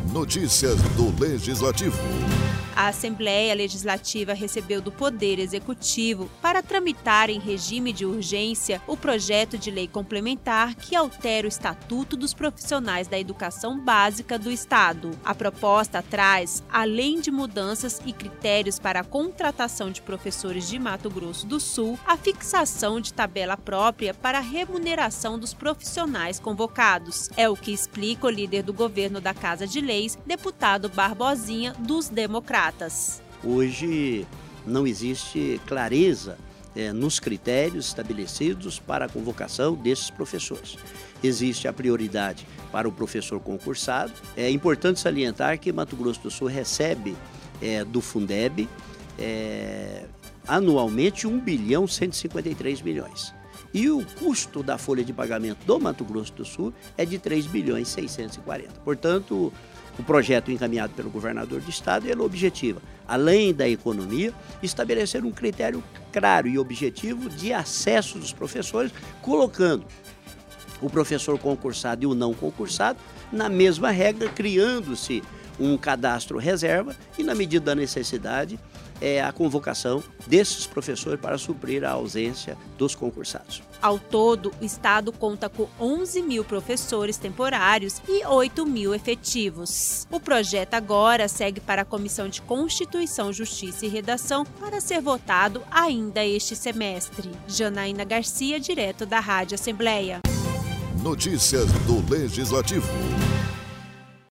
Notícias do Legislativo. A Assembleia Legislativa recebeu do Poder Executivo para tramitar em regime de urgência o projeto de lei complementar que altera o Estatuto dos Profissionais da Educação Básica do Estado. A proposta traz, além de mudanças e critérios para a contratação de professores de Mato Grosso do Sul, a fixação de tabela própria para a remuneração dos profissionais convocados. É o que explica o líder do governo da Casa de Leis, deputado Barbosinha, dos Democratas. Hoje não existe clareza nos critérios estabelecidos para a convocação desses professores. Existe a prioridade para o professor concursado. É importante salientar que Mato Grosso do Sul recebe do Fundeb anualmente 1.153 bilhões. E o custo da folha de pagamento do Mato Grosso do Sul é de 3.640. Portanto, o projeto encaminhado pelo governador do estado, ele objetiva, além da economia, estabelecer um critério claro e objetivo de acesso dos professores, colocando o professor concursado e o não concursado na mesma regra, criando-se um cadastro reserva e, na medida da necessidade, a convocação desses professores para suprir a ausência dos concursados. Ao todo, o Estado conta com 11 mil professores temporários e 8 mil efetivos. O projeto agora segue para a Comissão de Constituição, Justiça e Redação para ser votado ainda este semestre. Janaína Garcia, direto da Rádio Assembleia. Notícias do Legislativo.